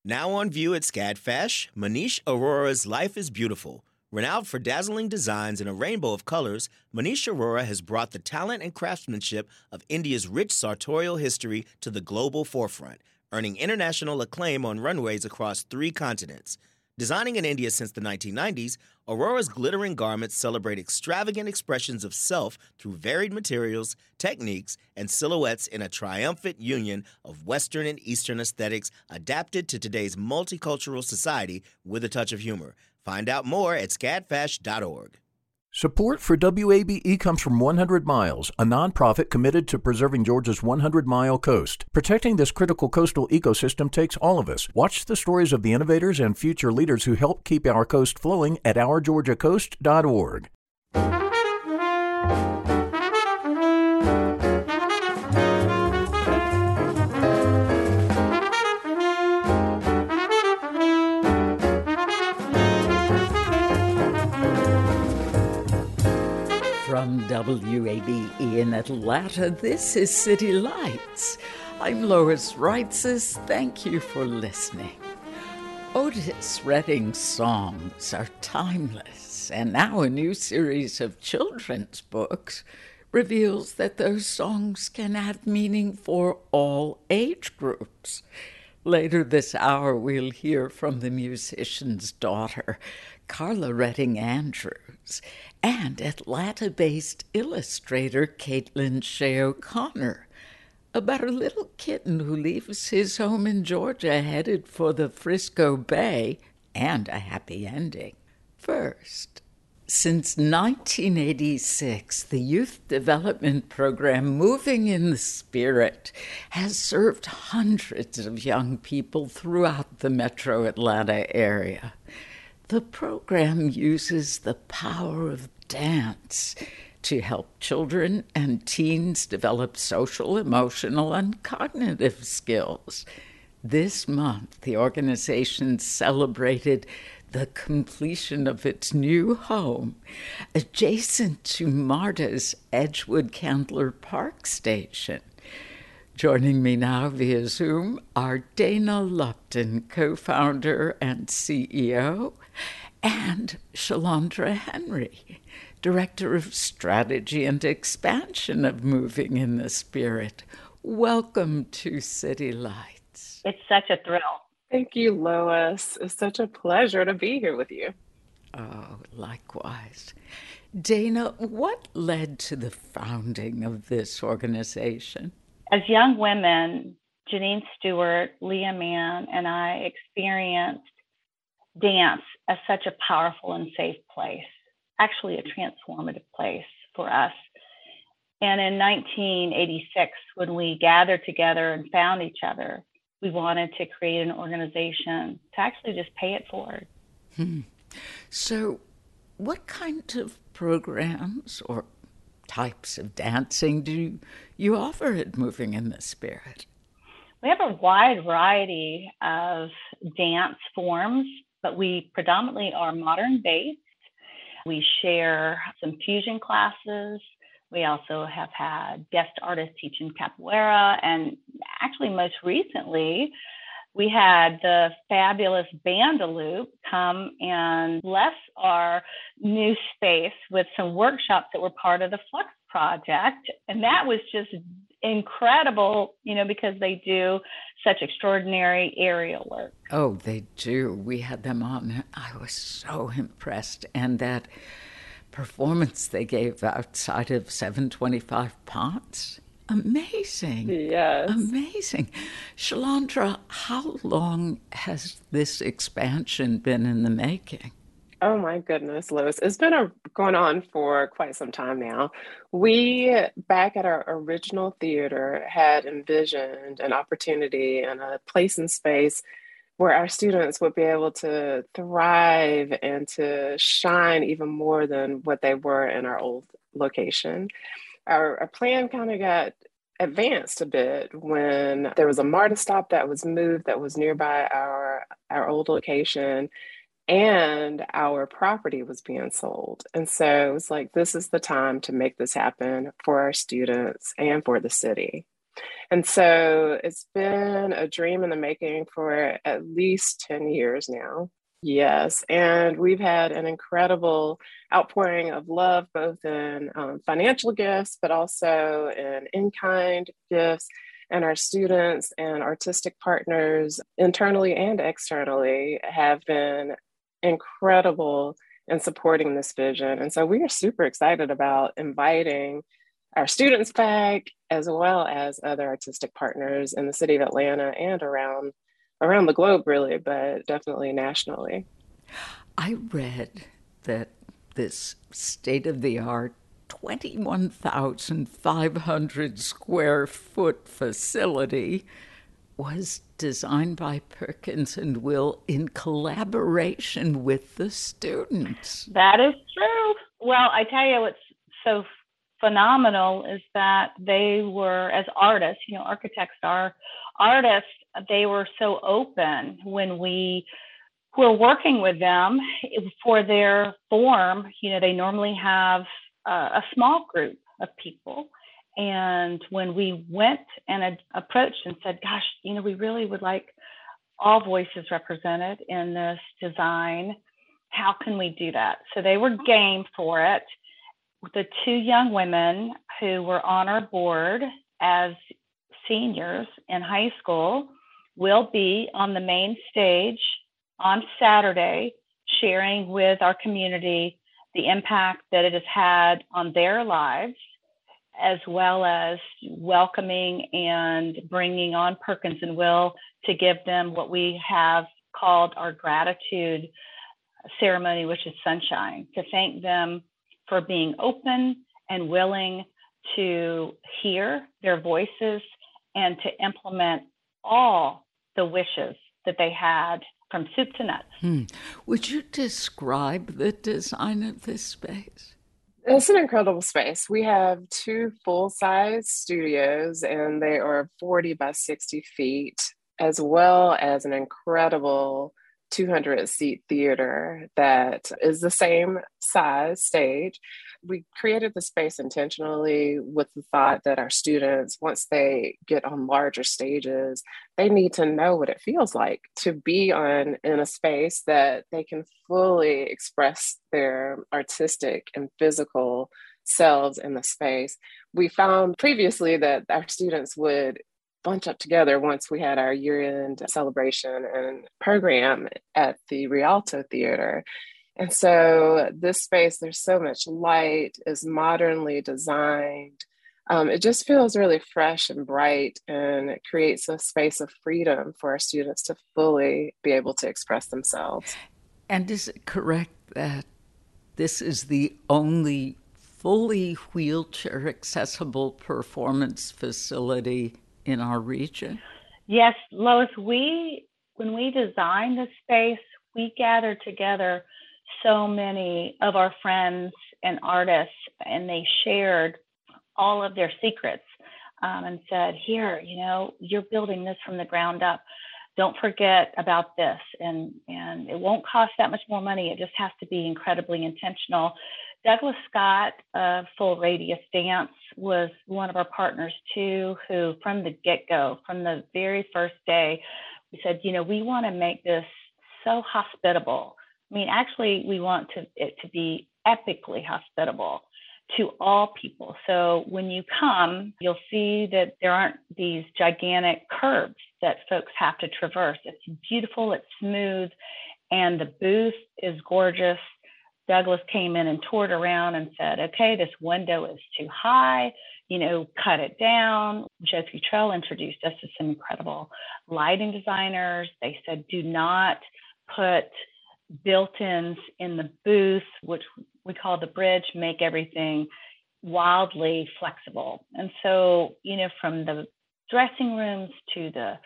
Now on view at SCADFASH, Manish Arora's Life is Beautiful. Renowned for dazzling designs in a rainbow of colors, Manish Arora has brought the talent and craftsmanship of India's rich sartorial history to the global forefront, earning international acclaim on runways across 3 continents. Designing in India since the 1990s, Aurora's glittering garments celebrate extravagant expressions of self through varied materials, techniques, and silhouettes in a triumphant union of Western and Eastern aesthetics adapted to today's multicultural society with a touch of humor. Find out more at scadfash.org. Support for WABE comes from 100 Miles, a nonprofit committed to preserving Georgia's 100-mile coast. Protecting this critical coastal ecosystem takes all of us. Watch the stories of the innovators and future leaders who help keep our coast flowing at ourgeorgiacoast.org. From WABE in Atlanta, this is City Lights. I'm Lois Reitzes. Thank you for listening. Otis Redding's songs are timeless, and now a new series of children's books reveals that those songs can have meaning for all age groups. Later this hour, we'll hear from the musician's daughter, Carla Redding Andrews, and Atlanta-based illustrator Caitlin Shea O'Connor about a little kitten who leaves his home in Georgia headed for the Frisco Bay and a happy ending. First, since 1986, the Youth Development Program Moving in the Spirit has served hundreds of young people throughout the metro Atlanta area. The program uses the power of dance to help children and teens develop social, emotional, and cognitive skills. This month, the organization celebrated the completion of its new home adjacent to MARTA's Edgewood Candler Park Station. Joining me now via Zoom are Dana Lupton, co-founder and CEO, and Shalandra Henry, Director of Strategy and Expansion of Moving in the Spirit. Welcome to City Lights. It's such a thrill. Thank you, Lois. It's such a pleasure to be here with you. Oh, likewise. Dana, what led to the founding of this organization? As young women, Janine Stewart, Leah Mann, and I experienced dance as such a powerful and safe place, actually a transformative place for us. And in 1986, when we gathered together and found each other, we wanted to create an organization to actually just pay it forward. So what kind of programs or types of dancing do you offer at Moving in the Spirit? We have a wide variety of dance forms, but we predominantly are modern-based. We share some fusion classes. We also have had guest artists teaching capoeira, and actually most recently, we had the fabulous Bandaloop come and bless our new space with some workshops that were part of the Flux Project. And that was just incredible, because they do such extraordinary aerial work. Oh, they do. We had them on. I was so impressed. And that performance they gave outside of 725 Ponce. Amazing. Yes. Amazing. Shalandra, how long has this expansion been in the making? Oh my goodness, Lois. It's been going on for quite some time now. We, back at our original theater, had envisioned an opportunity and a place and space where our students would be able to thrive and to shine even more than what they were in our old location. Our plan kind of got advanced a bit when there was a MARTA stop that was moved that was nearby our old location, and our property was being sold. And so it was like, this is the time to make this happen for our students and for the city. And so it's been a dream in the making for at least 10 years now. Yes, and we've had an incredible outpouring of love, both in financial gifts, but also in-kind gifts. And our students and artistic partners, internally and externally, have been incredible in supporting this vision. And so we are super excited about inviting our students back, as well as other artistic partners in the city of Atlanta and around the globe, really, but definitely nationally. I read that this state-of-the-art 21,500 square foot facility was designed by Perkins and Will in collaboration with the students. That is true. Well, I tell you what's so phenomenal is that they were, as artists, architects are artists, they were so open when we were working with them for their form. They normally have a small group of people. And when we went and approached and said, gosh, we really would like all voices represented in this design, how can we do that? So they were game for it. The two young women who were on our board as seniors in high school will be on the main stage on Saturday, sharing with our community the impact that it has had on their lives, as well as welcoming and bringing on Perkins and Will to give them what we have called our gratitude ceremony, which is sunshine, to thank them for being open and willing to hear their voices and to implement all the wishes that they had from soup to nuts. Would you describe the design of this space? It's an incredible space. We have 2 full-size studios, and they are 40 by 60 feet, as well as an incredible 200-seat theater that is the same size stage. We created the space intentionally with the thought that our students, once they get on larger stages, they need to know what it feels like to be in a space that they can fully express their artistic and physical selves in the space. We found previously that our students would bunch up together once we had our year-end celebration and program at the Rialto Theater. And so this space, there's so much light, is modernly designed. It just feels really fresh and bright, and it creates a space of freedom for our students to fully be able to express themselves. And is it correct that this is the only fully wheelchair accessible performance facility in our region? Yes, Lois, when we designed this space, we gathered together so many of our friends and artists, and they shared all of their secrets and said, here, you're building this from the ground up. Don't forget about this. And it won't cost that much more money. It just has to be incredibly intentional. Douglas Scott of Full Radius Dance was one of our partners too, who from the get-go, from the very first day, we said, we want to make this so hospitable. I mean, actually, we want it to be epically hospitable to all people. So when you come, you'll see that there aren't these gigantic curbs that folks have to traverse. It's beautiful, it's smooth, and the booth is gorgeous. Douglas came in and toured around and said, okay, this window is too high, cut it down. Joe Futrell introduced us to some incredible lighting designers. They said, do not put built-ins in the booth, which we call the bridge, make everything wildly flexible. And so, from the dressing rooms to the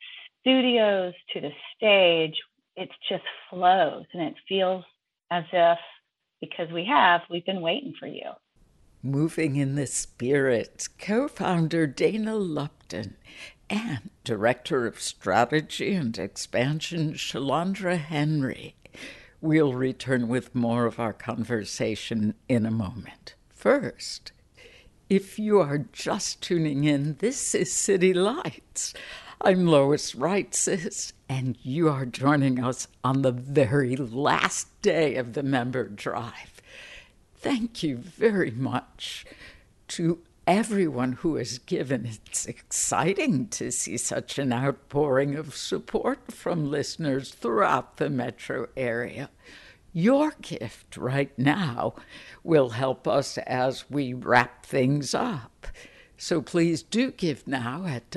studios to the stage, it just flows and it feels as if, because we've been waiting for you. Moving in the spirit, co-founder Dana Lupton and Director of Strategy and Expansion Shalandra Henry. We'll return with more of our conversation in a moment. First, If you are just tuning in, this is City Lights. I'm Lois Reitzes, and you are joining us on the very last day of the member drive. Thank you very much to everyone who has given. It's exciting to see such an outpouring of support from listeners throughout the metro area. Your gift right now will help us as we wrap things up. So please do give now at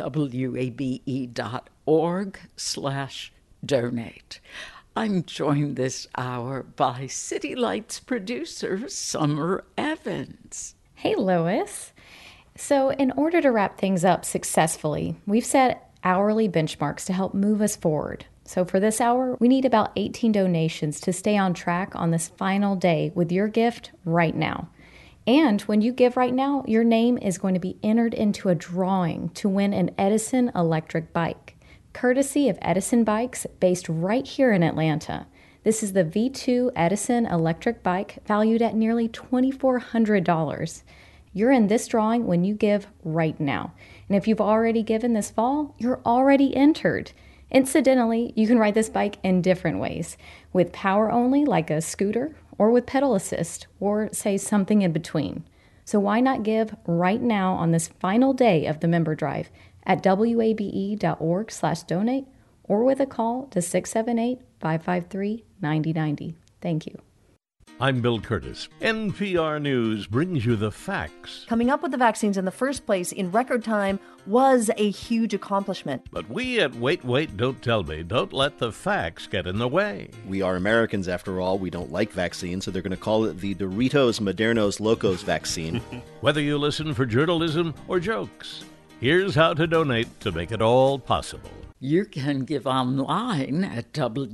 wabe.org/donate. I'm joined this hour by City Lights producer Summer Evans. Hey, Lois. So in order to wrap things up successfully, we've set hourly benchmarks to help move us forward. So for this hour, we need about 18 donations to stay on track on this final day with your gift right now. And when you give right now, your name is going to be entered into a drawing to win an Edison electric bike, courtesy of Edison Bikes, based right here in Atlanta. This is the V2 Edison electric bike, valued at nearly $2,400. You're in this drawing when you give right now. And if you've already given this fall, you're already entered. Incidentally, you can ride this bike in different ways, with power only like a scooter, or with pedal assist, or say something in between. So why not give right now on this final day of the member drive at wabe.org/donate, or with a call to 678-553-9090. Thank you. I'm Bill Curtis. NPR News brings you the facts. Coming up with the vaccines in the first place in record time was a huge accomplishment. But we at Wait, Don't Tell Me don't let the facts get in the way. We are Americans, after all. We don't like vaccines, so they're going to call it the Doritos Modernos Locos vaccine. Whether you listen for journalism or jokes, here's how to donate to make it all possible. You can give online at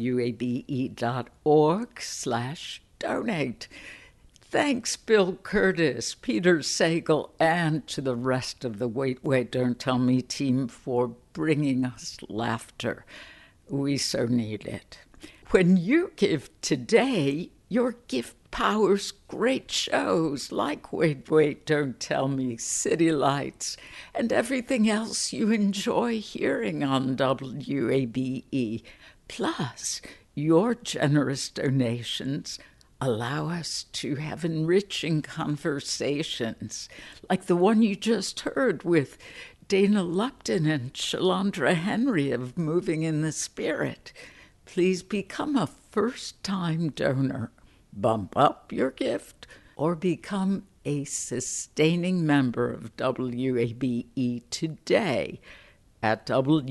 wabe.org/donate. Thanks, Bill Curtis, Peter Sagal, and to the rest of the Wait, Don't Tell Me team for bringing us laughter. We so need it. When you give today, your gift powers great shows like Wait, Don't Tell Me, City Lights, and everything else you enjoy hearing on WABE. Plus, your generous donations allow us to have enriching conversations like the one you just heard with Dana Lupton and Shalandra Henry of Moving in the Spirit. Please become a first-time donor. Bump up your gift or become a sustaining member of WABE today at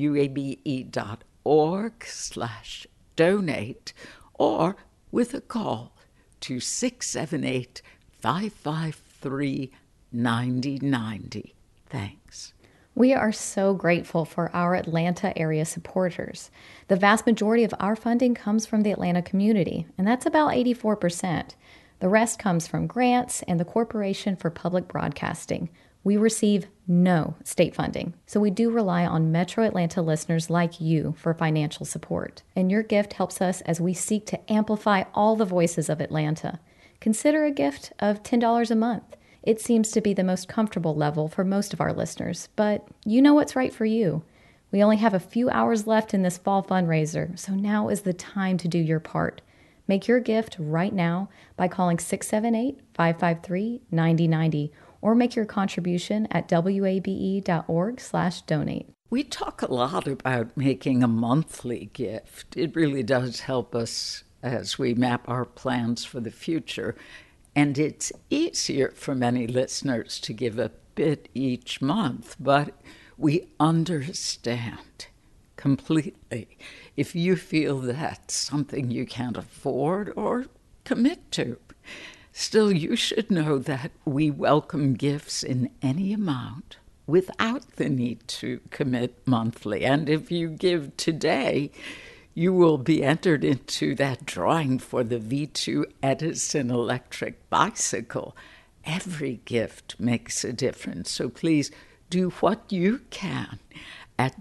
wabe.org/donate or with a call to 678-553-9090. Thanks. We are so grateful for our Atlanta area supporters. The vast majority of our funding comes from the Atlanta community, and that's about 84%. The rest comes from grants and the Corporation for Public Broadcasting. We receive no state funding, so we do rely on Metro Atlanta listeners like you for financial support. And your gift helps us as we seek to amplify all the voices of Atlanta. Consider a gift of $10 a month. It seems to be the most comfortable level for most of our listeners, but you know what's right for you. We only have a few hours left in this fall fundraiser, so now is the time to do your part. Make your gift right now by calling 678-553-9090 or make your contribution at wabe.org/donate. We talk a lot about making a monthly gift. It really does help us as we map our plans for the future. And it's easier for many listeners to give a bit each month, but we understand completely if you feel that's something you can't afford or commit to. Still, you should know that we welcome gifts in any amount without the need to commit monthly. And if you give today, you will be entered into that drawing for the V2 Edison electric bicycle. Every gift makes a difference, so please do what you can at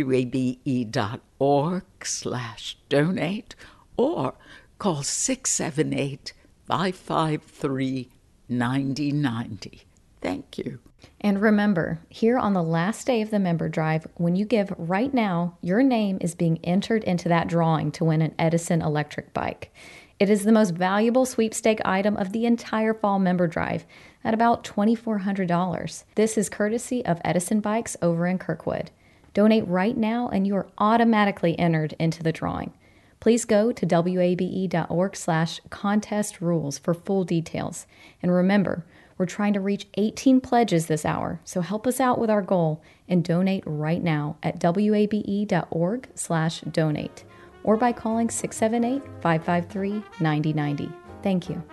wabe.org/donate or call 678-553-9090. Thank you. And remember, here on the last day of the member drive, when you give right now, your name is being entered into that drawing to win an Edison electric bike. It is the most valuable sweepstake item of the entire fall member drive at about $2,400. This is courtesy of Edison Bikes over in Kirkwood. Donate right now and you are automatically entered into the drawing. Please go to wabe.org/contest rules for full details. And remember, we're trying to reach 18 pledges this hour, so help us out with our goal and donate right now at wabe.org/donate or by calling 678-553-9090. Thank you.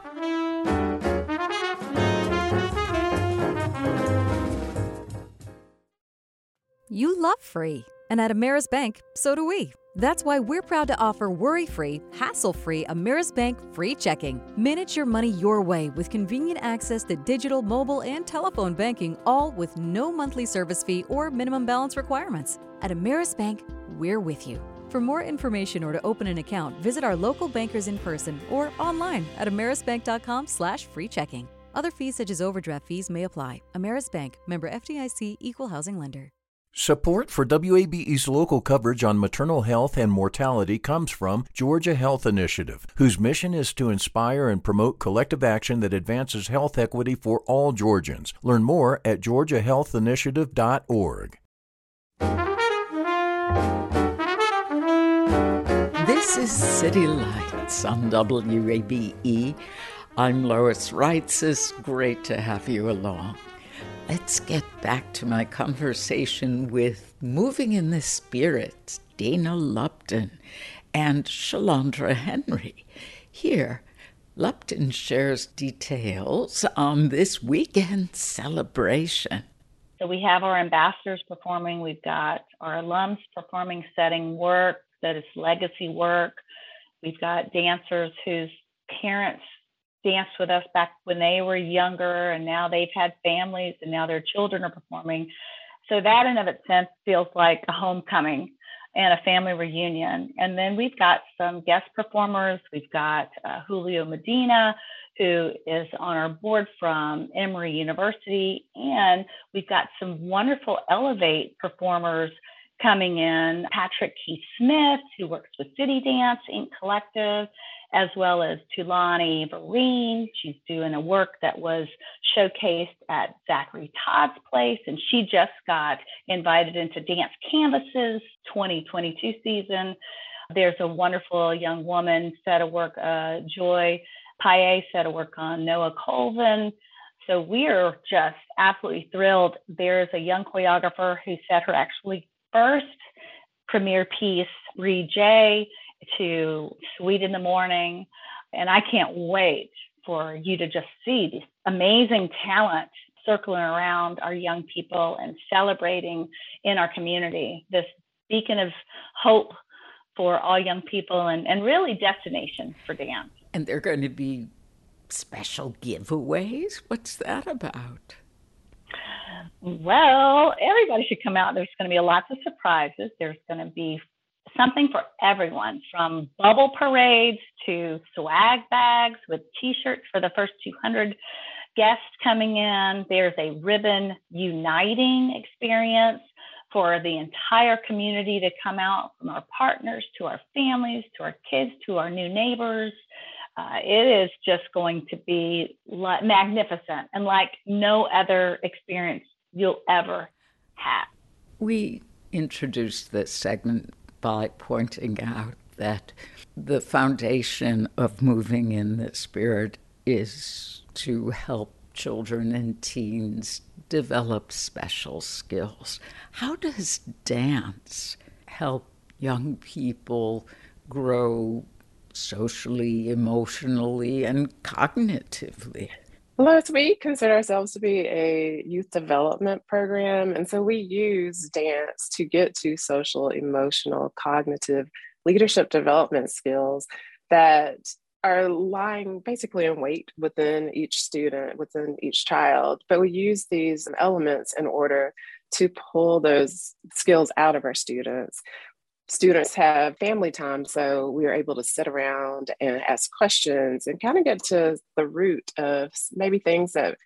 You love free, and at Ameris Bank, so do we. That's why we're proud to offer worry-free, hassle-free Ameris Bank free checking. Manage your money your way with convenient access to digital, mobile, and telephone banking, all with no monthly service fee or minimum balance requirements. At Ameris Bank, we're with you. For more information or to open an account, visit our local bankers in person or online at amerisbank.com/free checking. Other fees such as overdraft fees may apply. Ameris Bank, member FDIC, equal housing lender. Support for WABE's local coverage on maternal health and mortality comes from Georgia Health Initiative, whose mission is to inspire and promote collective action that advances health equity for all Georgians. Learn more at georgiahealthinitiative.org. This is City Lights on WABE. I'm Lois Reitz. It's great to have you along. Let's get back to my conversation with Moving in the Spirit, Dana Lupton and Shalandra Henry. Here, Lupton shares details on this weekend celebration. So we have our ambassadors performing. We've got our alums performing, setting work that is legacy work. We've got dancers whose parents danced with us back when they were younger, and now they've had families, and now their children are performing. So that in of itself feels like a homecoming and a family reunion. And then we've got some guest performers. We've got Julio Medina, who is on our board from Emory University, and we've got some wonderful Elevate performers coming in. Patrick Keith Smith, who works with City Dance Inc. Collective, as well as Tulani Vereen. She's doing a work that was showcased at Zachary Todd's place, and she just got invited into Dance Canvas's 2022 season. There's a wonderful young woman set of work, Joy Paye set of work on Noah Colvin. So we're just absolutely thrilled. There's a young choreographer who set her actually first premiere piece, Reed J, to Sweet in the Morning. And I can't wait for you to just see this amazing talent circling around our young people and celebrating in our community, this beacon of hope for all young people and really destination for dance. And there are going to be special giveaways? What's that about? Well, everybody should come out. There's going to be lots of surprises. There's going to be something for everyone, from bubble parades to swag bags with T-shirts for the first 200 guests coming in. There's a ribbon uniting experience for the entire community to come out, from our partners to our families, to our kids, to our new neighbors. It is just going to be magnificent and like no other experience you'll ever have. We introduced this segment by pointing out that the foundation of Moving in the Spirit is to help children and teens develop special skills. How does dance help young people grow socially, emotionally, and cognitively? Lois, we consider ourselves to be a youth development program, and so we use dance to get to social, emotional, cognitive leadership development skills that are lying basically in wait within each student, within each child. But we use these elements in order to pull those skills out of our students. Students have family time, so we are able to sit around and ask questions and kind of get to the root of maybe things that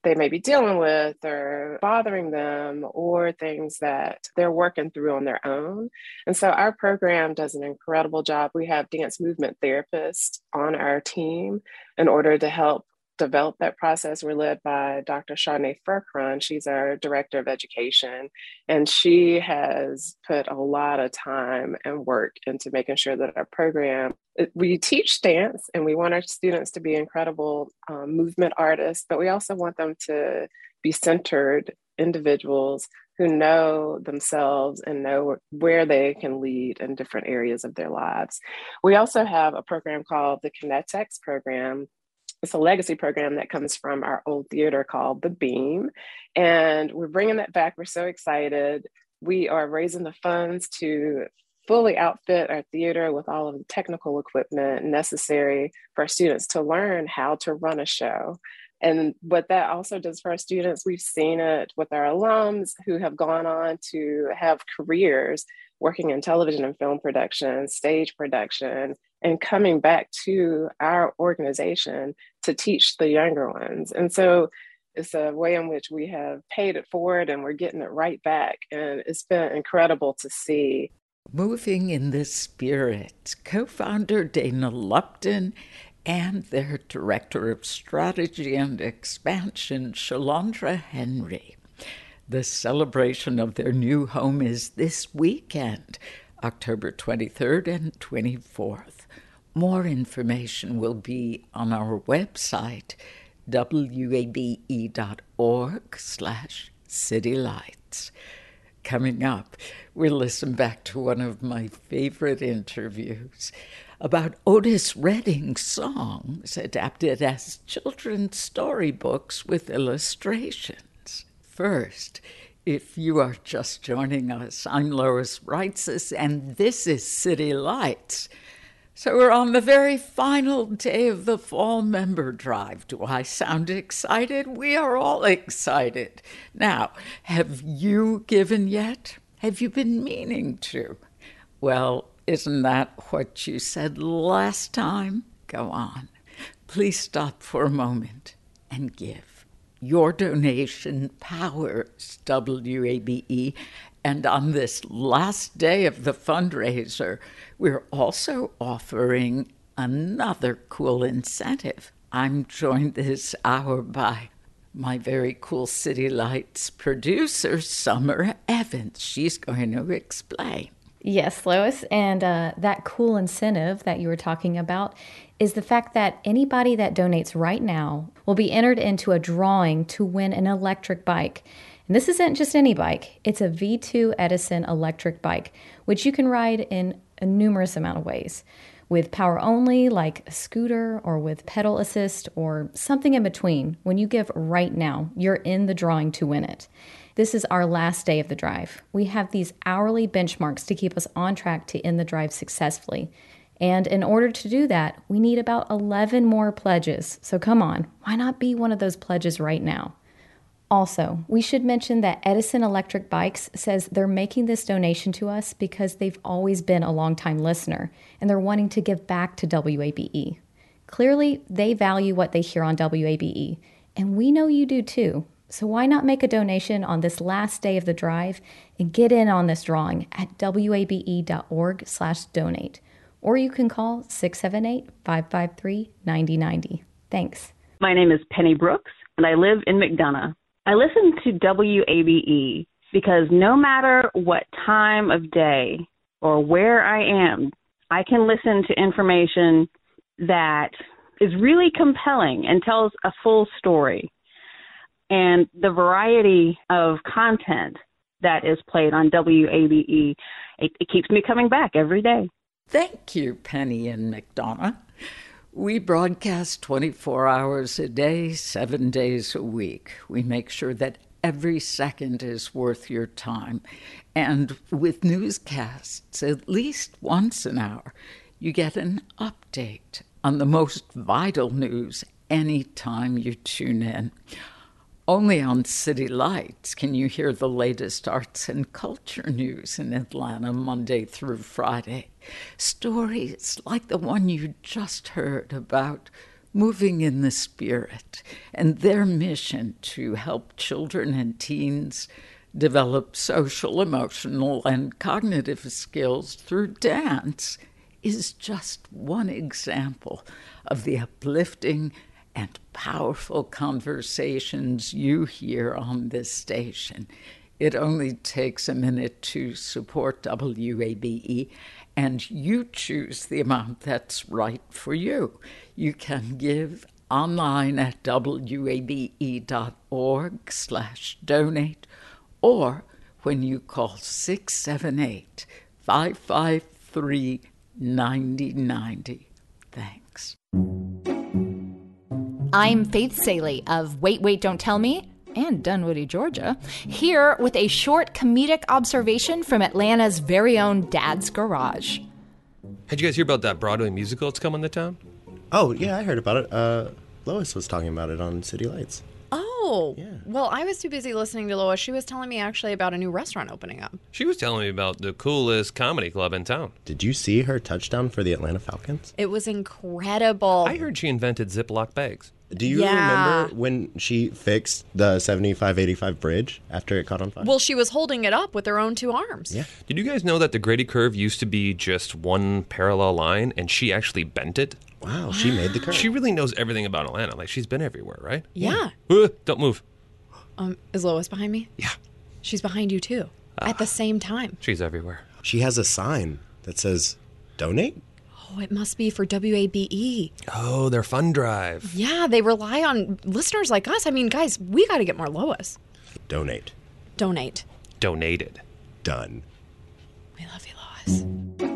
they may be dealing with or bothering them, or things that they're working through on their own. And so our program does an incredible job. We have dance movement therapists on our team in order to help develop that process. We're led by Dr. Shawnee Furcron. She's our director of education, and she has put a lot of time and work into making sure that our program, we teach dance and we want our students to be incredible movement artists, but we also want them to be centered individuals who know themselves and know where they can lead in different areas of their lives. We also have a program called the Kinetex program. It's a legacy program that comes from our old theater called The Beam. And we're bringing that back. We're so excited. We are raising the funds to fully outfit our theater with all of the technical equipment necessary for our students to learn how to run a show. And what that also does for our students, we've seen it with our alums who have gone on to have careers working in television and film production, stage production, and coming back to our organization to teach the younger ones. And so it's a way in which we have paid it forward and we're getting it right back. And it's been incredible to see. Moving in this spirit, co-founder Dana Lupton and their Director of Strategy and Expansion, Shalandra Henry. The celebration of their new home is this weekend, October 23rd and 24th. More information will be on our website, wabe.org/citylights. Coming up, we'll listen back to one of my favorite interviews about Otis Redding's songs adapted as children's storybooks with illustrations. First, if you are just joining us, I'm Lois Reitzes, and this is City Lights. So we're on the very final day of the fall member drive. Do I sound excited? We are all excited. Now, have you given yet? Have you been meaning to? Well, isn't that what you said last time? Go on. Please stop for a moment and give. Your donation powers WABE. And on this last day of the fundraiser, we're also offering another cool incentive. I'm joined this hour by my very cool City Lights producer, Summer Evans. She's going to explain. Yes, Lois, and that cool incentive that you were talking about is the fact that anybody that donates right now will be entered into a drawing to win an electric bike. And this isn't just any bike. It's a V2 Edison electric bike, which you can ride in a numerous amount of ways. With power only, like a scooter, or with pedal assist, or something in between. When you give right now, you're in the drawing to win it. This is our last day of the drive. We have these hourly benchmarks to keep us on track to end the drive successfully. And in order to do that, we need about 11 more pledges. So come on, why not be one of those pledges right now? Also, we should mention that Edison Electric Bikes says they're making this donation to us because they've always been a longtime listener, and they're wanting to give back to WABE. Clearly, they value what they hear on WABE, and we know you do too. So why not make a donation on this last day of the drive and get in on this drawing at wabe.org/donate. Or you can call 678-553-9090. Thanks. My name is Penny Brooks, and I live in McDonough. I listen to WABE because no matter what time of day or where I am, I can listen to information that is really compelling and tells a full story. And the variety of content that is played on WABE, it keeps me coming back every day. Thank you, Penny and McDonough. We broadcast 24 hours a day, 7 days a week. We make sure that every second is worth your time. And with newscasts, at least once an hour, you get an update on the most vital news anytime you tune in. Only on City Lights can you hear the latest arts and culture news in Atlanta Monday through Friday. Stories like the one you just heard about moving in the spirit, and their mission to help children and teens develop social, emotional, and cognitive skills through dance is just one example of the uplifting and powerful conversations you hear on this station. It only takes a minute to support WABE, and you choose the amount that's right for you. You can give online at wabe.org/donate, or when you call 678-553-9090. Thanks. I'm Faith Saley of Wait, Wait, Don't Tell Me and Dunwoody, Georgia, here with a short comedic observation from Atlanta's very own Dad's Garage. Had you guys hear about that Broadway musical that's coming to town? Oh, yeah, I heard about it. Lois was talking about it on City Lights. Oh, yeah. Well, I was too busy listening to Lois. She was telling me actually about a new restaurant opening up. She was telling me about the coolest comedy club in town. Did you see her touchdown for the Atlanta Falcons? It was incredible. I heard she invented Ziploc bags. Do you remember when she fixed the 75-85 bridge after it caught on fire? Well, she was holding it up with her own two arms. Yeah. Did you guys know that the Grady curve used to be just one parallel line, and she actually bent it? Wow, she made the curve. She really knows everything about Atlanta. Like, she's been everywhere, right? Yeah. Don't move. Is Lois behind me? Yeah. She's behind you, too. At the same time. She's everywhere. She has a sign that says, donate? Oh, it must be for WABE. Oh, their fund drive. Yeah, they rely on listeners like us. I mean, guys, we got to get more Lois. Donate. Donate. Donated. Done. We love you, Lois.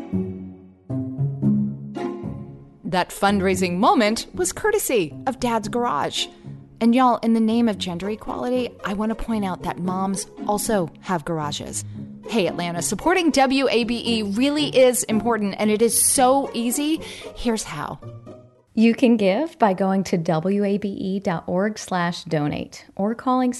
That fundraising moment was courtesy of Dad's Garage. And y'all, in the name of gender equality, I want to point out that moms also have garages. Hey, Atlanta, supporting WABE really is important, and it is so easy. Here's how. You can give by going to wabe.org/donate or calling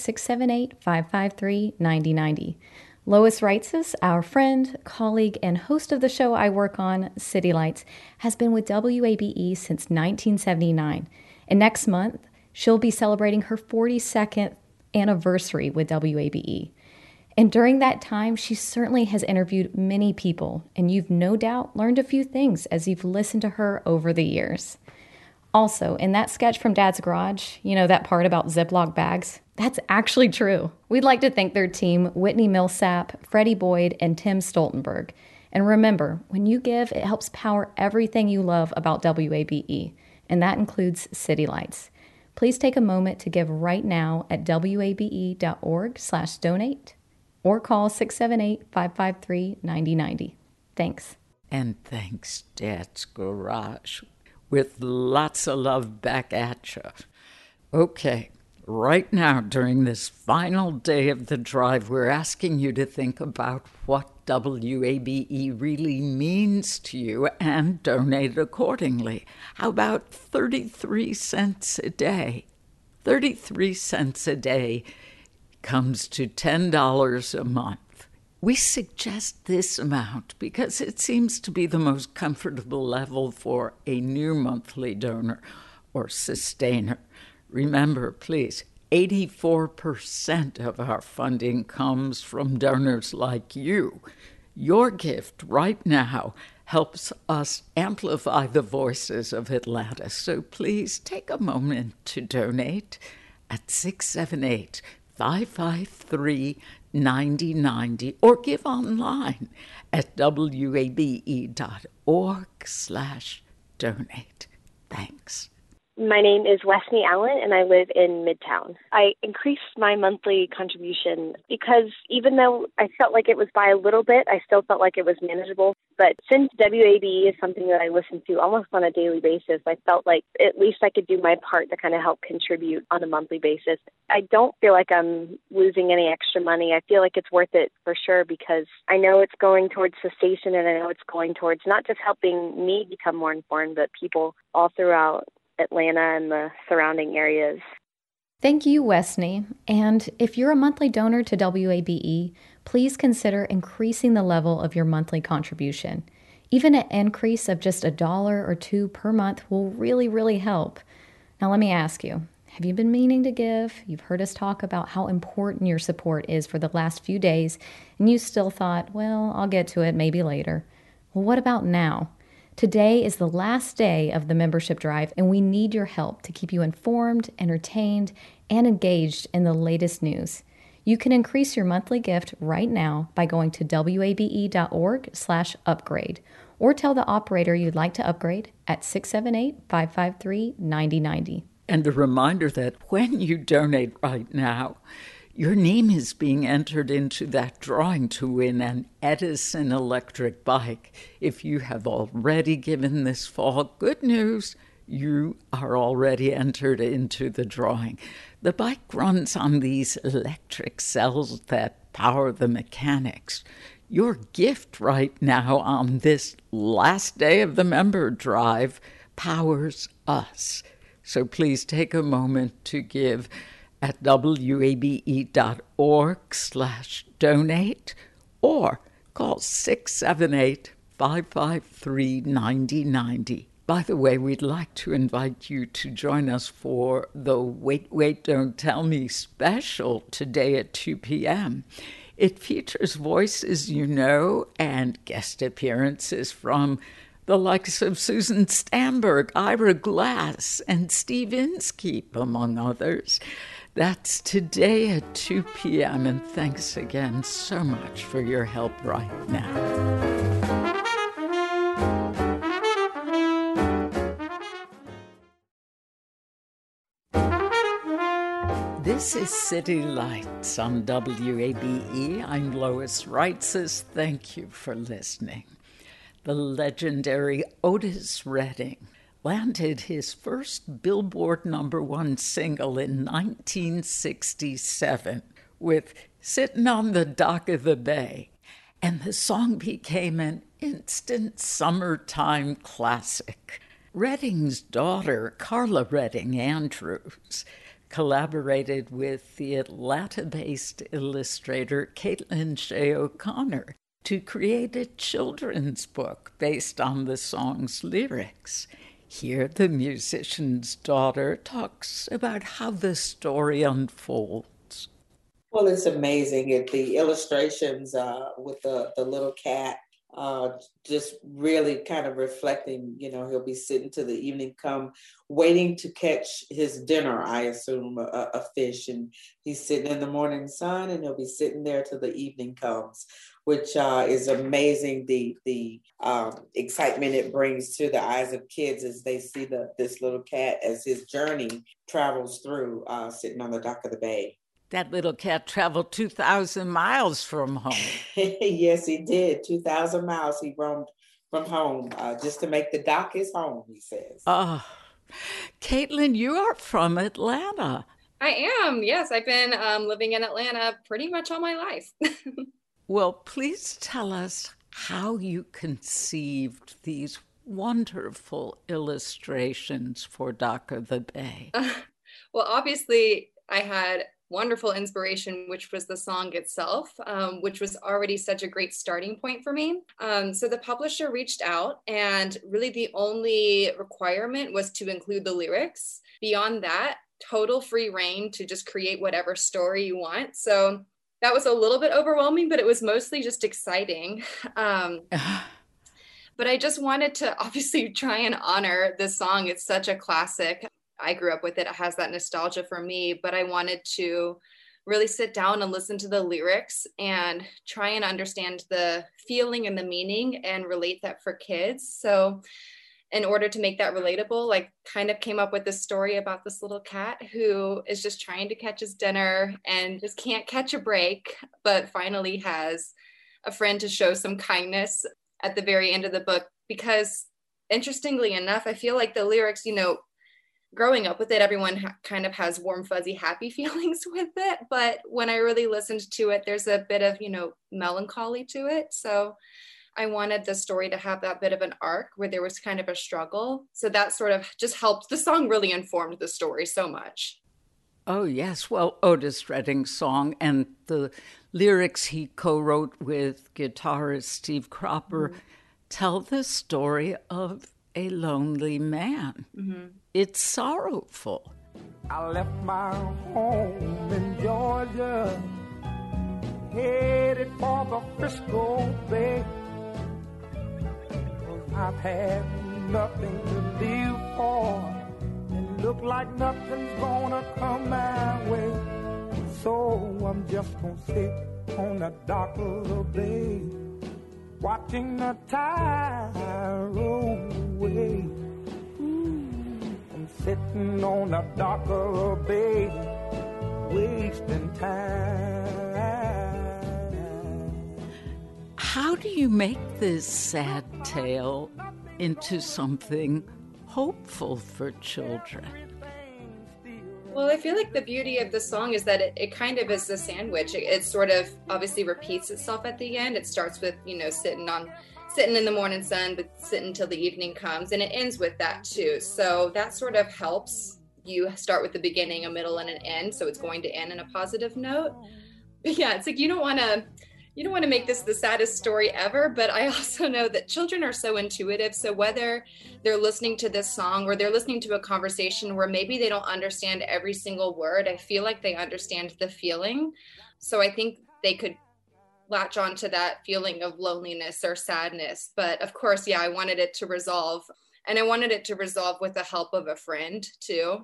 678-553-9090. Lois Reitzes, our friend, colleague, and host of the show I work on, City Lights, has been with WABE since 1979. And next month, she'll be celebrating her 42nd anniversary with WABE. And during that time, she certainly has interviewed many people, and you've no doubt learned a few things as you've listened to her over the years. Also, in that sketch from Dad's Garage, you know, that part about Ziploc bags, that's actually true. We'd like to thank their team, Whitney Millsap, Freddie Boyd, and Tim Stoltenberg. And remember, when you give, it helps power everything you love about WABE, and that includes City Lights. Please take a moment to give right now at wabe.org/donate or call 678-553-9090. Thanks. And thanks, Dad's Garage, with lots of love back at you. Okay, right now during this final day of the drive, we're asking you to think about what WABE really means to you and donate accordingly. How about 33 cents a day? 33 cents a day comes to $10 a month. We suggest this amount because it seems to be the most comfortable level for a new monthly donor or sustainer. Remember, please, 84% of our funding comes from donors like you. Your gift right now helps us amplify the voices of Atlanta. So please take a moment to donate at 678-553-9090 or give online at wabe.org/donate. Thanks. My name is Wesney Allen, and I live in Midtown. I increased my monthly contribution because even though I felt like it was by a little bit, I still felt like it was manageable. But since WABE is something that I listen to almost on a daily basis, I felt like at least I could do my part to kind of help contribute on a monthly basis. I don't feel like I'm losing any extra money. I feel like it's worth it for sure because I know it's going towards the station, and I know it's going towards not just helping me become more informed, but people all throughout Atlanta and the surrounding areas. Thank you, Wesney. And if you're a monthly donor to WABE, please consider increasing the level of your monthly contribution. Even an increase of just $1 or $2 per month will really, really help. Now, let me ask you, have you been meaning to give? You've heard us talk about how important your support is for the last few days, and you still thought, well, I'll get to it maybe later. Well, what about now? Today is the last day of the membership drive, and we need your help to keep you informed, entertained, and engaged in the latest news. You can increase your monthly gift right now by going to wabe.org/upgrade, or tell the operator you'd like to upgrade at 678-553-9090. And a reminder that when you donate right now, your name is being entered into that drawing to win an Edison electric bike. If you have already given this fall, good news, you are already entered into the drawing. The bike runs on these electric cells that power the mechanics. Your gift right now on this last day of the member drive powers us. So please take a moment to give at wabe.org/donate or call 678-553-9090. By the way, we'd like to invite you to join us for the Wait, Wait, Don't Tell Me special today at 2 p.m. It features voices you know and guest appearances from the likes of Susan Stamberg, Ira Glass, and Steve Inskeep, among others. That's today at 2 p.m., and thanks again so much for your help right now. This is City Lights on WABE. I'm Lois Reitzes. Thank you for listening. The legendary Otis Redding landed his first Billboard #1 single in 1967 with Sitting on the Dock of the Bay, and the song became an instant summertime classic. Redding's daughter, Carla Redding Andrews, collaborated with the Atlanta-based illustrator Caitlin Shea O'Connor to create a children's book based on the song's lyrics. Here, the musician's daughter talks about how the story unfolds. Well, it's amazing. The illustrations with the little cat, just really kind of reflecting, he'll be sitting till the evening come, waiting to catch his dinner, I assume, a fish. And he's sitting in the morning sun, and he'll be sitting there till the evening comes, which is amazing. The excitement it brings to the eyes of kids as they see this little cat as his journey travels through, sitting on the dock of the bay. That little cat traveled 2,000 miles from home. Yes, he did. 2,000 miles he roamed from home just to make the dock his home, he says. Oh, Caitlin, you are from Atlanta. I am, yes. I've been living in Atlanta pretty much all my life. Well, please tell us how you conceived these wonderful illustrations for Dock of the Bay. Well, obviously, I had wonderful inspiration, which was the song itself, which was already such a great starting point for me. So the publisher reached out, and really the only requirement was to include the lyrics. Beyond that, total free reign to just create whatever story you want. So that was a little bit overwhelming, but it was mostly just exciting. But I just wanted to obviously try and honor this song. It's such a classic. I grew up with it. It has that nostalgia for me, but I wanted to really sit down and listen to the lyrics and try and understand the feeling and the meaning and relate that for kids. So in order to make that relatable, kind of came up with this story about this little cat who is just trying to catch his dinner and just can't catch a break, but finally has a friend to show some kindness at the very end of the book. Because interestingly enough, I feel like the lyrics, growing up with it, everyone kind of has warm, fuzzy, happy feelings with it. But when I really listened to it, there's a bit of, melancholy to it. So I wanted the story to have that bit of an arc where there was kind of a struggle. So that sort of just helped. The song really informed the story so much. Oh, yes. Well, Otis Redding's song and the lyrics he co-wrote with guitarist Steve Cropper tell the story of a lonely man. Mm-hmm. It's sorrowful. I left my home in Georgia, headed for the Frisco Bay. I've had nothing to live for, and look like nothing's gonna come my way. So I'm just gonna sit on the dock of the bay, watching the tide roll away. I'm sitting on the dock of the bay, wasting time. How do you make this sad tale into something hopeful for children? Well, I feel like the beauty of the song is that it kind of is a sandwich. It sort of obviously repeats itself at the end. It starts with, sitting in the morning sun, but sitting till the evening comes. And it ends with that too. So that sort of helps you start with the beginning, a middle, and an end. So it's going to end in a positive note. But yeah, it's like you don't want to make this the saddest story ever, but I also know that children are so intuitive. So whether they're listening to this song or they're listening to a conversation where maybe they don't understand every single word, I feel like they understand the feeling. So I think they could latch on to that feeling of loneliness or sadness. But of course, yeah, I wanted it to resolve. And I wanted it to resolve with the help of a friend too.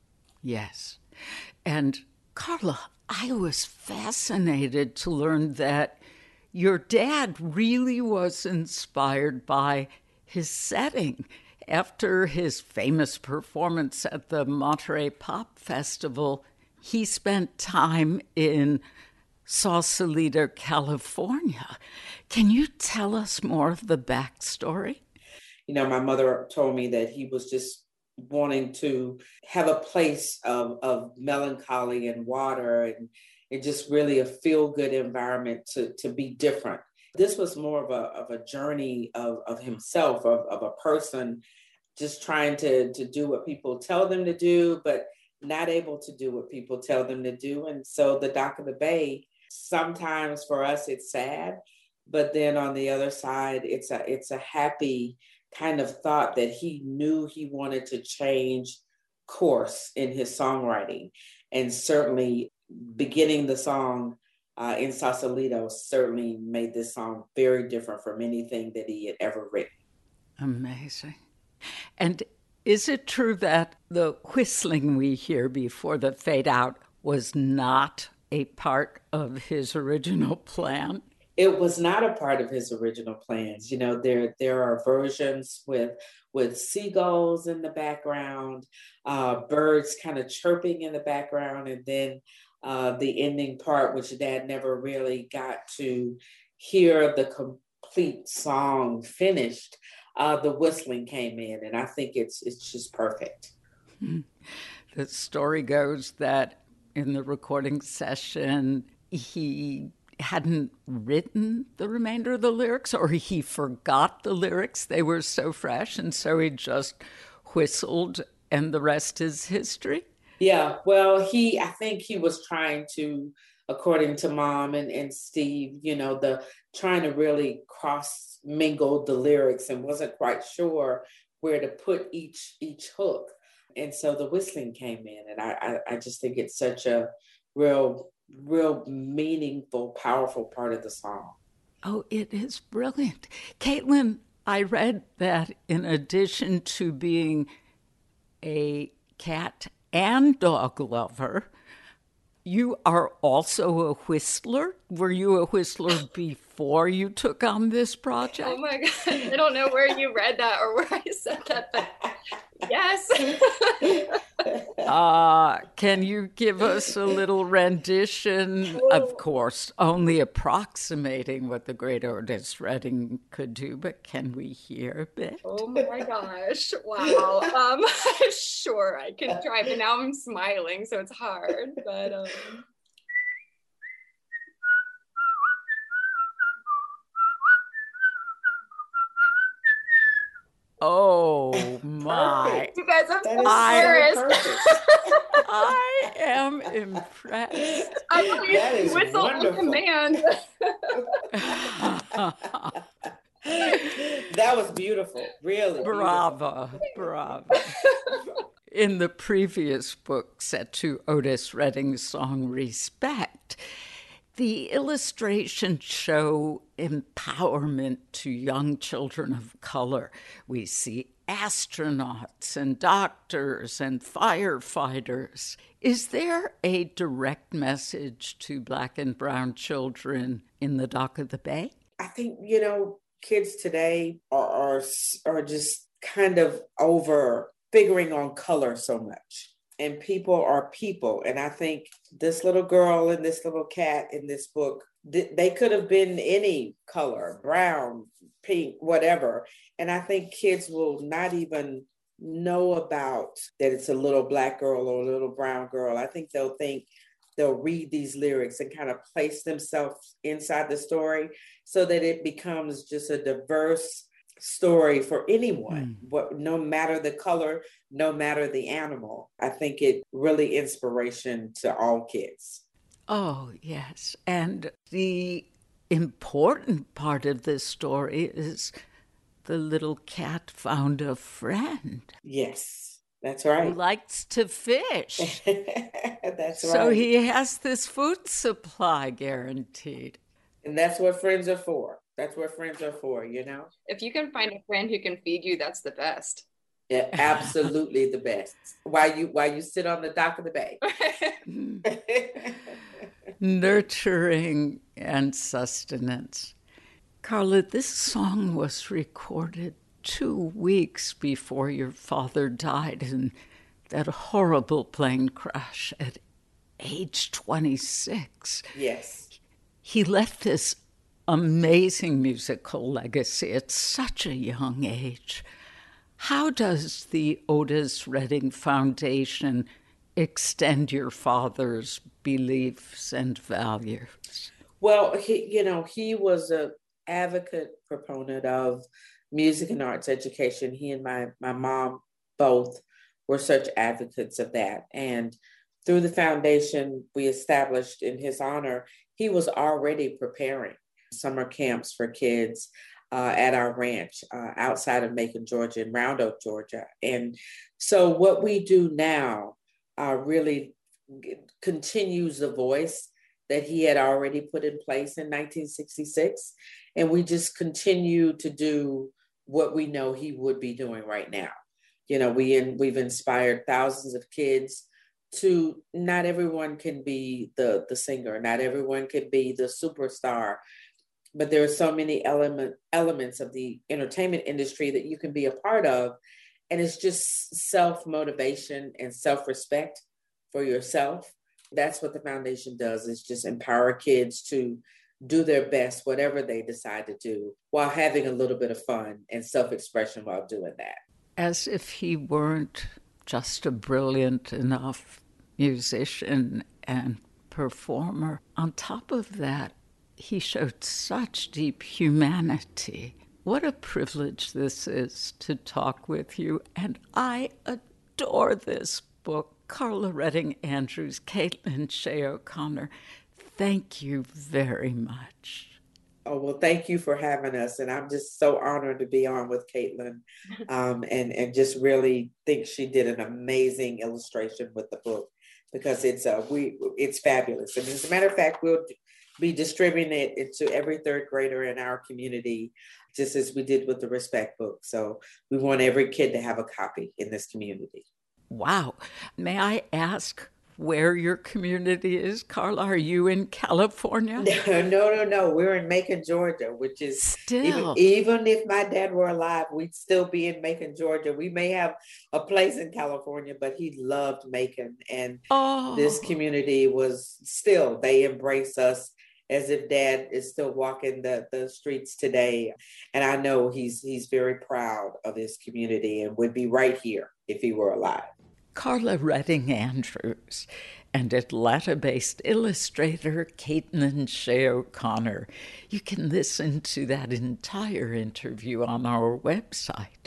Yes. And Carla, I was fascinated to learn that your dad really was inspired by his setting. After his famous performance at the Monterey Pop Festival, he spent time in Sausalito, California. Can you tell us more of the backstory? My mother told me that he was just wanting to have a place of melancholy and water and just really a feel-good environment to be different. This was more of a journey of himself, of a person just trying to do what people tell them to do, but not able to do what people tell them to do. And so the Dock of the Bay, sometimes for us it's sad, but then on the other side, it's a happy kind of thought that he knew he wanted to change course in his songwriting. And certainly beginning the song in Sausalito certainly made this song very different from anything that he had ever written. Amazing. And is it true that the whistling we hear before the fade out was not a part of his original plan? It was not a part of his original plans. There are versions with seagulls in the background, birds kind of chirping in the background, and then the ending part, which Dad never really got to hear the complete song finished. The whistling came in, and I think it's just perfect. The story goes that in the recording session, he hadn't written the remainder of the lyrics, or he forgot the lyrics. They were so fresh, and so he just whistled, and the rest is history. Yeah, well, I think he was trying to, according to Mom and Steve, trying to really cross-mingle the lyrics and wasn't quite sure where to put each hook. And so the whistling came in, and I just think it's such a real meaningful, powerful part of the song. Oh, it is brilliant. Caitlin, I read that in addition to being a cat and dog lover, you are also a whistler. Were you a whistler before you took on this project? Oh my God. I don't know where you read that or where I said that, but yes. Can you give us a little rendition? Of course, only approximating what the great Otis Redding could do, but can we hear a bit? Oh my gosh. Wow. Sure, I can try, but now I'm smiling, so it's hard. But oh my. You guys, I'm embarrassed. I am impressed. I whistle on command. That was beautiful, really. Bravo, bravo. In the previous book, set to Otis Redding's song Respect, the illustrations show empowerment to young children of color. We see astronauts and doctors and firefighters. Is there a direct message to Black and brown children in the Dock of the Bay? I think, kids today are just kind of over figuring on color so much. And people are people. And I think this little girl and this little cat in this book, they could have been any color, brown, pink, whatever. And I think kids will not even know about that it's a little Black girl or a little brown girl. I think they'll read these lyrics and kind of place themselves inside the story so that it becomes just a diverse story for anyone, no matter the color, no matter the animal. I think it really inspiration to all kids. Oh, yes. And the important part of this story is the little cat found a friend. Yes, that's right. Who likes to fish. That's right. So he has this food supply guaranteed. And that's what friends are for. That's what friends are for, If you can find a friend who can feed you, that's the best. Yeah, absolutely the best. While you sit on the dock of the bay. Nurturing and sustenance. Carla, this song was recorded 2 weeks before your father died in that horrible plane crash at age 26. Yes. He left this amazing musical legacy at such a young age. How does the Otis Redding Foundation extend your father's beliefs and values? Well, he was an advocate, proponent of music and arts education. He and my mom both were such advocates of that. And through the foundation we established in his honor, he was already preparing summer camps for kids at our ranch outside of Macon, Georgia, and Round Oak, Georgia. And so what we do now really continues the voice that he had already put in place in 1966. And we just continue to do what we know he would be doing right now. We've inspired thousands of kids to, not everyone can be the singer, not everyone can be the superstar, but there are so many elements of the entertainment industry that you can be a part of. And it's just self-motivation and self-respect for yourself. That's what the foundation does, is just empower kids to do their best, whatever they decide to do, while having a little bit of fun and self-expression while doing that. As if he weren't just a brilliant enough musician and performer. On top of that, he showed such deep humanity. What a privilege this is to talk with you. And I adore this book. Carla Redding Andrews, Caitlin Shea O'Connor, thank you very much. Oh, well, thank you for having us. And I'm just so honored to be on with Caitlin and just really think she did an amazing illustration with the book, because it's fabulous. And as a matter of fact, we'll be distributing it to every third grader in our community, just as we did with the Respect book. So we want every kid to have a copy in this community. Wow. May I ask where your community is, Carla? Are you in California? No. We're in Macon, Georgia, which is still. Even if my dad were alive, we'd still be in Macon, Georgia. We may have a place in California, but he loved Macon. And this community was still, they embrace us as if Dad is still walking the streets today. And I know he's very proud of his community and would be right here if he were alive. Carla Redding Andrews and Atlanta-based illustrator Caitlin Shea O'Connor. You can listen to that entire interview on our website,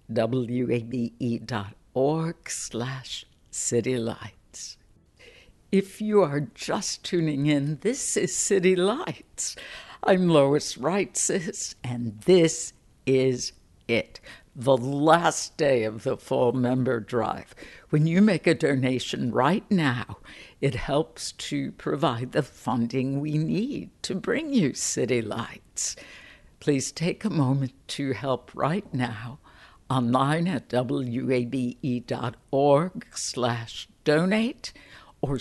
wabe.org/citylights. If you are just tuning in, this is City Lights. I'm Lois Reitzes, and this is it. The last day of the fall member drive. When you make a donation right now, it helps to provide the funding we need to bring you City Lights. Please take a moment to help right now online at wabe.org/donate or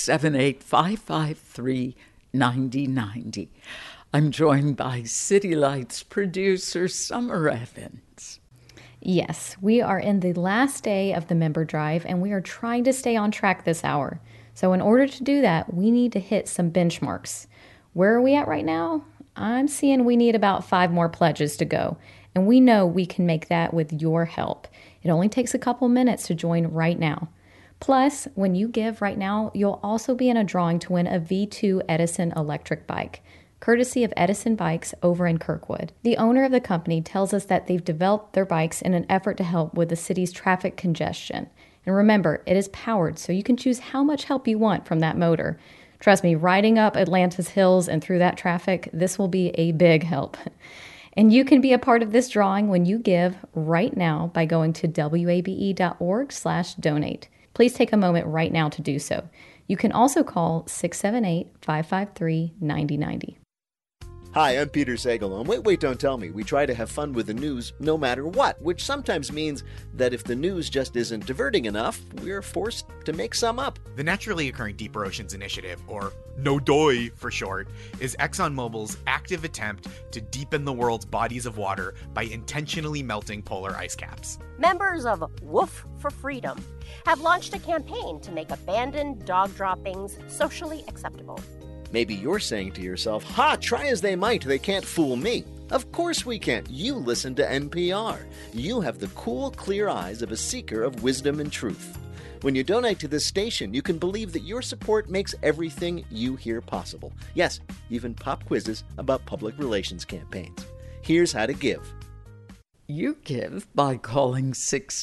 678-553-9090. I'm joined by City Lights producer Summer Evans. Yes, we are in the last day of the member drive, and we are trying to stay on track this hour. So in order to do that, we need to hit some benchmarks. Where are we at right now? I'm seeing we need about 5 more pledges to go, and we know we can make that with your help. It only takes a couple minutes to join right now. Plus, when you give right now, you'll also be in a drawing to win a V2 Edison electric bike, courtesy of Edison Bikes over in Kirkwood. The owner of the company tells us that they've developed their bikes in an effort to help with the city's traffic congestion. And remember, it is powered, so you can choose how much help you want from that motor. Trust me, riding up Atlanta's hills and through that traffic, this will be a big help. And you can be a part of this drawing when you give right now by going to wabe.org/donate. Please take a moment right now to do so. You can also call 678-553-9090. Hi, I'm Peter Sagal. Wait, don't tell me. We try to have fun with the news no matter what, which sometimes means that if the news just isn't diverting enough, we're forced to make some up. The Naturally Occurring Deeper Oceans Initiative, or NODOI for short, is ExxonMobil's active attempt to deepen the world's bodies of water by intentionally melting polar ice caps. Members of Woof for Freedom have launched a campaign to make abandoned dog droppings socially acceptable. Maybe you're saying to yourself, ha, try as they might, they can't fool me. Of course we can't. You listen to NPR. You have the cool, clear eyes of a seeker of wisdom and truth. When you donate to this station, you can believe that your support makes everything you hear possible. Yes, even pop quizzes about public relations campaigns. Here's how to give. You give by calling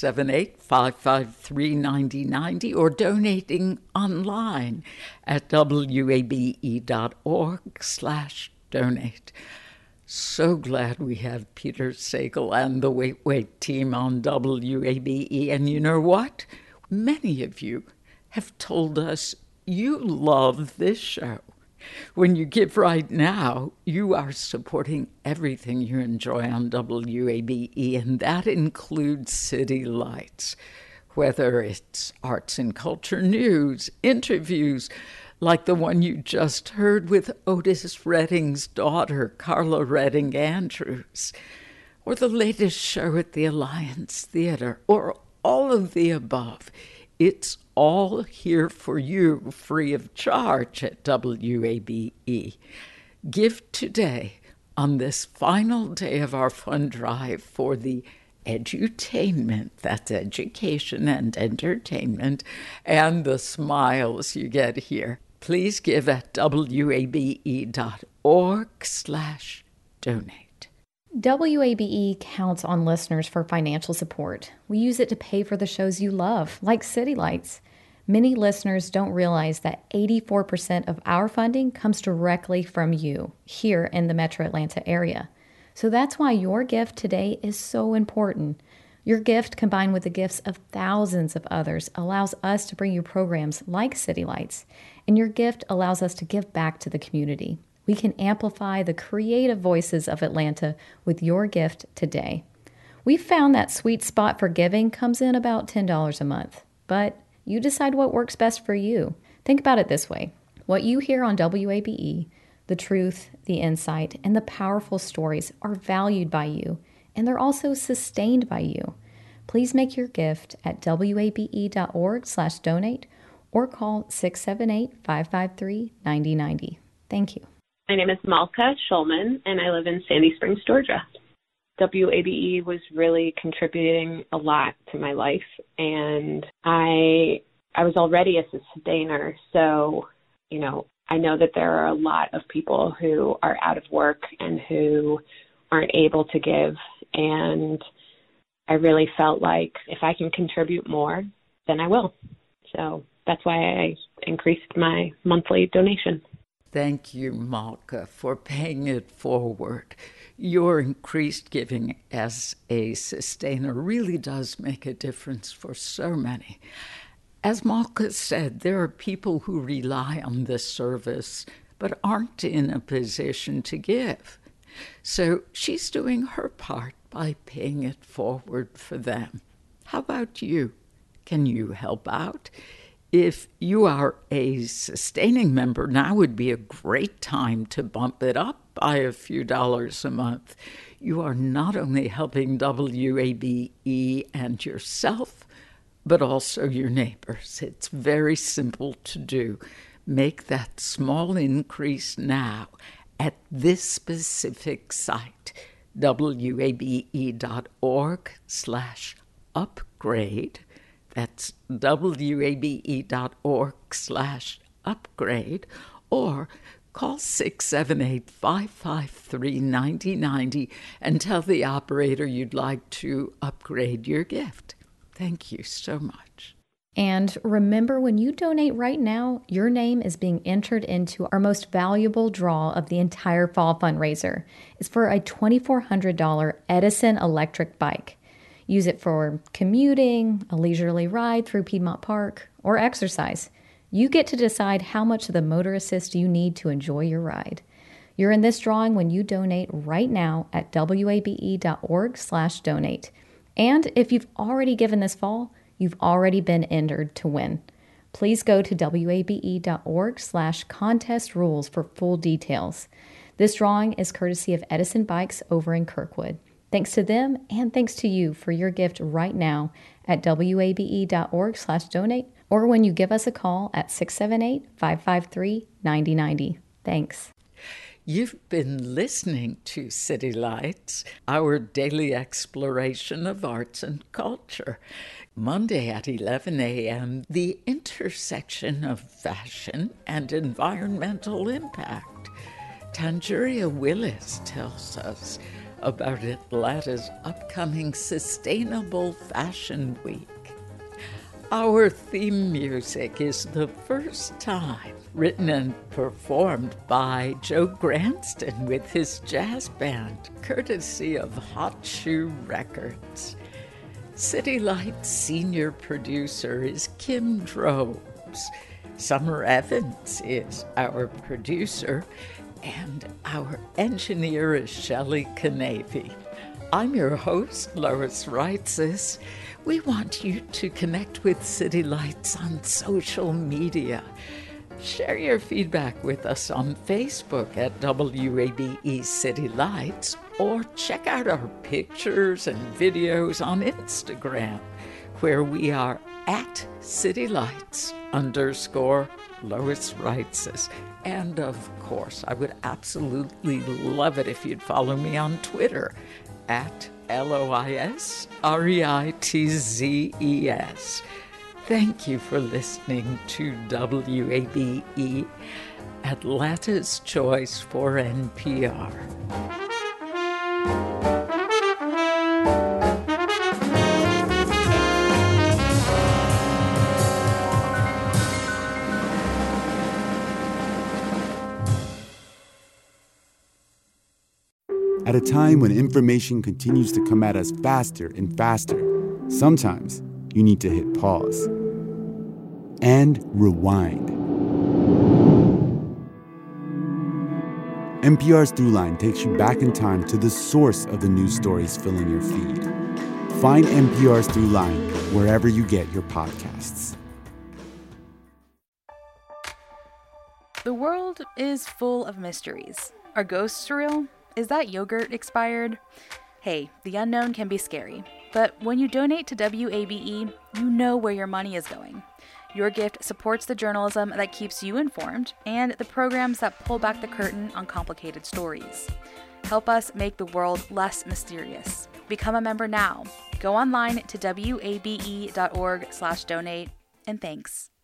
678-553-9090 or donating online at wabe.org/donate. So glad we have Peter Sagal and the Wait team on WABE. And you know what? Many of you have told us you love this show. When you give right now, you are supporting everything you enjoy on WABE, and that includes City Lights. Whether it's arts and culture news, interviews, like the one you just heard with Otis Redding's daughter, Carla Redding Andrews, or the latest show at the Alliance Theater, or all of the above. It's all here for you, free of charge at WABE. Give today on this final day of our fund drive for the edutainment, that's education and entertainment, and the smiles you get here. Please give at wabe.org/donate. WABE counts on listeners for financial support. We use it to pay for the shows you love, like City Lights. Many listeners don't realize that 84% of our funding comes directly from you here in the Metro Atlanta area. So that's why your gift today is so important. Your gift, combined with the gifts of thousands of others, allows us to bring you programs like City Lights, and your gift allows us to give back to the community. We can amplify the creative voices of Atlanta with your gift today. We've found that sweet spot for giving comes in about $10 a month, but you decide what works best for you. Think about it this way. What you hear on WABE, the truth, the insight, and the powerful stories are valued by you, and they're also sustained by you. Please make your gift at wabe.org/donate or call 678-553-9090. Thank you. My name is Malka Schulman, and I live in Sandy Springs, Georgia. WABE was really contributing a lot to my life, and I was already a sustainer, so, I know that there are a lot of people who are out of work and who aren't able to give, and I really felt like if I can contribute more, then I will. So that's why I increased my monthly donation. Thank you, Malka, for paying it forward. Your increased giving as a sustainer really does make a difference for so many. As Malka said, there are people who rely on this service but aren't in a position to give. So she's doing her part by paying it forward for them. How about you? Can you help out? If you are a sustaining member, now would be a great time to bump it up by a few dollars a month. You are not only helping WABE and yourself, but also your neighbors. It's very simple to do. Make that small increase now at this specific site, wabe.org/upgrade. That's wabe.org/upgrade, or call 678-553-9090 and tell the operator you'd like to upgrade your gift. Thank you so much. And remember, when you donate right now, your name is being entered into our most valuable draw of the entire fall fundraiser. It's for a $2,400 Edison electric bike. Use it for commuting, a leisurely ride through Piedmont Park, or exercise. You get to decide how much of the motor assist you need to enjoy your ride. You're in this drawing when you donate right now at wabe.org/donate. And if you've already given this fall, you've already been entered to win. Please go to wabe.org/contest rules for full details. This drawing is courtesy of Edison Bikes over in Kirkwood. Thanks to them and thanks to you for your gift right now at wabe.org/donate or when you give us a call at 678-553-9090. Thanks. You've been listening to City Lights, our daily exploration of arts and culture. Monday at 11 a.m., the intersection of fashion and environmental impact. Tangeria Willis tells us about Atlanta's upcoming Sustainable Fashion Week. Our theme music is The First Time, written and performed by Joe Granston with his jazz band, courtesy of Hot Shoe Records. City Lights senior producer is Kim Drobes. Summer Evans is our producer, and our engineer is Shelley Canavy. I'm your host, Lois Reitzes. We want you to connect with City Lights on social media. Share your feedback with us on Facebook at WABE City Lights, or check out our pictures and videos on Instagram, where we are at CityLights_Lois Reitzes. And of course, I would absolutely love it if you'd follow me on Twitter at LoisReitzes. Thank you for listening to WABE, Atlanta's Choice for NPR. At a time when information continues to come at us faster and faster, sometimes you need to hit pause and rewind. NPR's Throughline takes you back in time to the source of the news stories filling your feed. Find NPR's Throughline wherever you get your podcasts. The world is full of mysteries. Are ghosts real? Is that yogurt expired? Hey, the unknown can be scary. But when you donate to WABE, you know where your money is going. Your gift supports the journalism that keeps you informed and the programs that pull back the curtain on complicated stories. Help us make the world less mysterious. Become a member now. Go online to wabe.org/donate, and thanks.